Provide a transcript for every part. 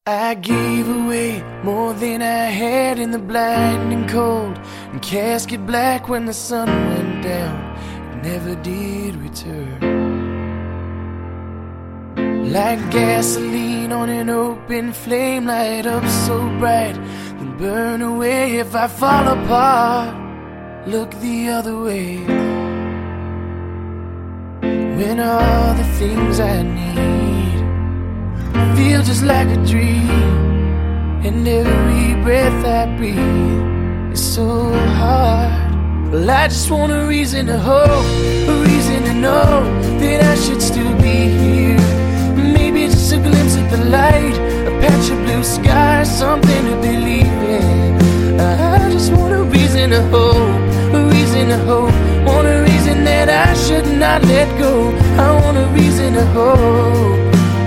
I gave away more than I had in the blinding cold, and casket black when the sun went down, it never did return. Like gasoline on an open flame, light up so bright, then burn away. If I fall apart, look the other way. When all the things I need feel just like a dream, and every breath I breathe is so hard. Well, I just want a reason to hope, a reason to know that I should still be here. Maybe just a glimpse at the light, a patch of blue sky, something to believe in. I just want a reason to hope, a reason to hope. Want a reason that I should not let go. I want a reason to hope.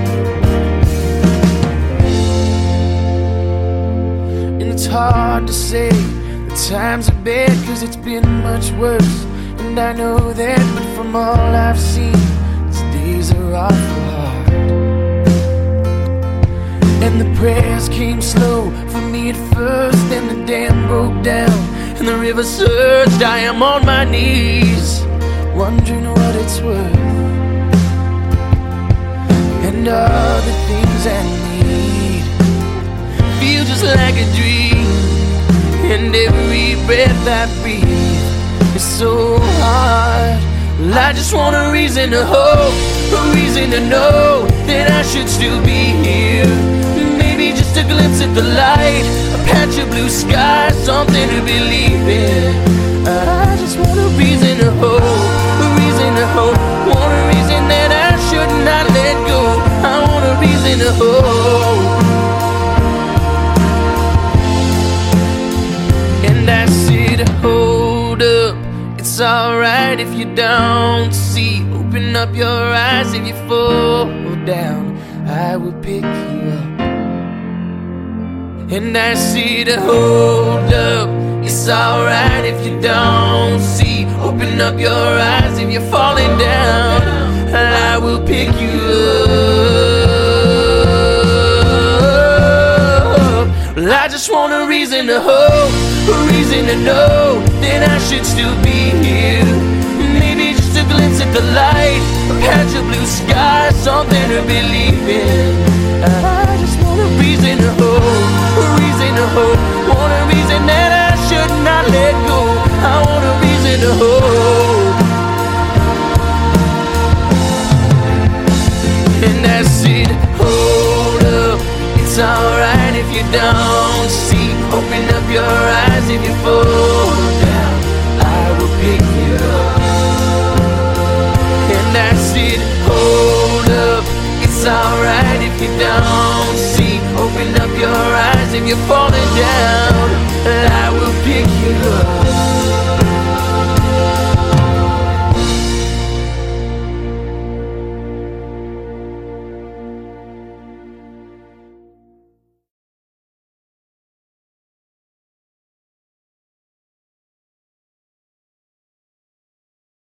It's hard to say the times are bad, 'cause it's been much worse, and I know that, but from all I've seen, these days are awful hard. And the prayers came slow for me at first, then the dam broke down and the river surged. I am on my knees, wondering what it's worth, and all the things I need feel just like a dream, and every breath I breathe is so hard. Well, I just want a reason to hope, a reason to know that I should still be here. Maybe just a glimpse at the light, a patch of blue sky, something to believe in. I just want a reason to hope, a reason to hope. Want a reason that I should not let go. I want a reason to hope. I said, hold up, it's alright if you don't see. Open up your eyes, if you fall down, I will pick you up. And I said, hold up, it's alright if you don't see. Open up your eyes, if you're falling down, I will pick you up. Well, I just want a reason to hope, a reason to know that I should still be here. Maybe just a glimpse at the light, a patch of blue sky, something to believe in. I just want a reason to hope, a reason to hope. Want a reason that I should not let go. I want a reason to hope. And I said, hold up, it's alright if you don't see. Open up your eyes, if you fall down, I will pick you up. And I said, hold up, it's alright if you don't see. Open up your eyes, if you're falling down,